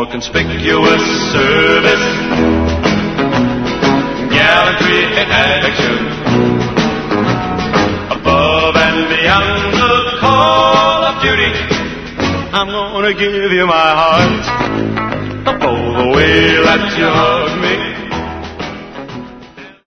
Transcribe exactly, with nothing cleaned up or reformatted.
for conspicuous service, gallantry and action, above and beyond the call of duty. I'm gonna give you my heart for the way that you hug me.